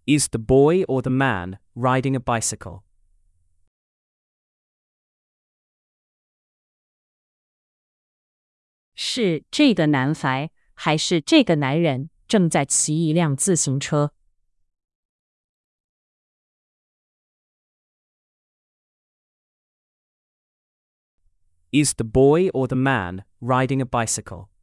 Is the boy or the man riding a bicycle? 是这个男孩还是这个男人正在骑一辆自行车？ Is the boy or the man riding a bicycle?